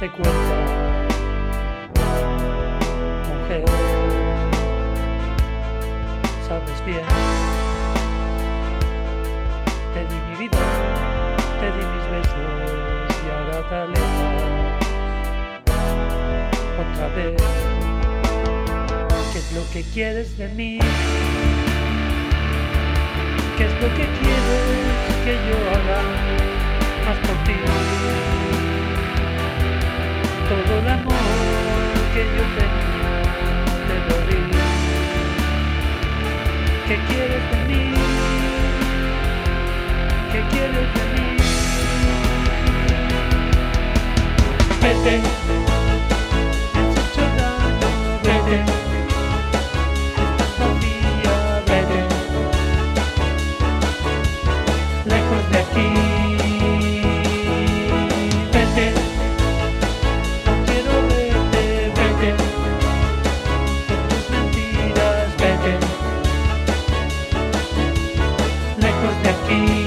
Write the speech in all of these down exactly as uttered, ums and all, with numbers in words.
date cuenta, mujer, sabes bien, te di mi vida, te di mis besos y ahora te alejas otra vez. ¿Qué es lo que quieres de mí? ¿Qué es lo que quieres que yo haga más por ti? Todo el amor que yo tenía te lo di. ¿Qué quieres de mí? ¿Qué quieres de mí? Vete, me has hecho daño, vete. Estás vacía, vete. Lejos de aquí, vete. No quiero verte, vete. Con tus mentiras, vete. Lejos de aquí.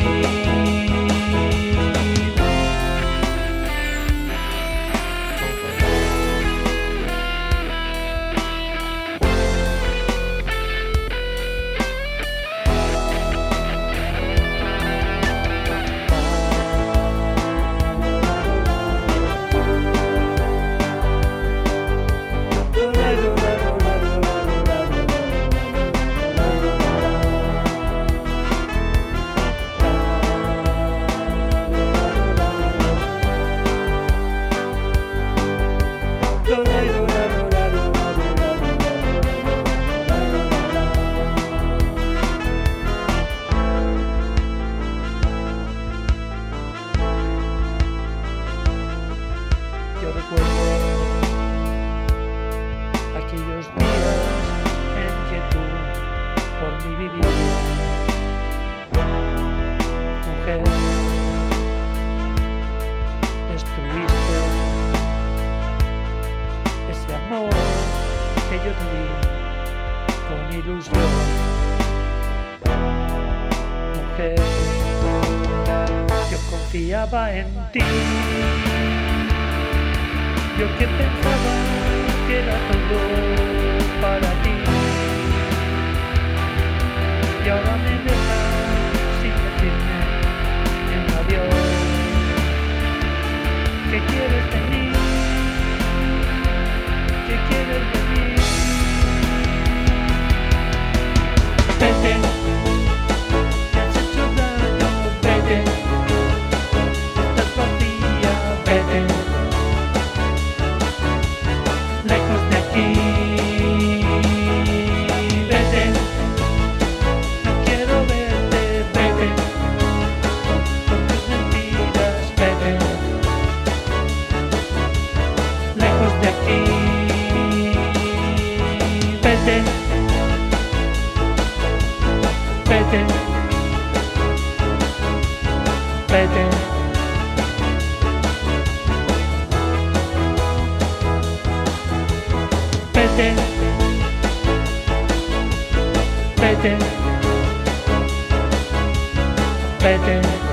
Yo recuerdo aquellos días en que tú por mí vivías, mujer, destruiste ese amor que yo te di con ilusión, mujer, yo confiaba en ti. Yo que pensaba que era todo para ti, y ahora me dejas sin decirme un adiós. ¿Qué quieres de mí? ¿Qué quieres de mí? Vete, me has hecho daño, vete. Estás vacía, vete. Lejos de aquí, vete. No quiero verte, vete. Con tus mentiras, vete. Lejos de aquí, vete. Vete. Vete. Vete, vete, vete.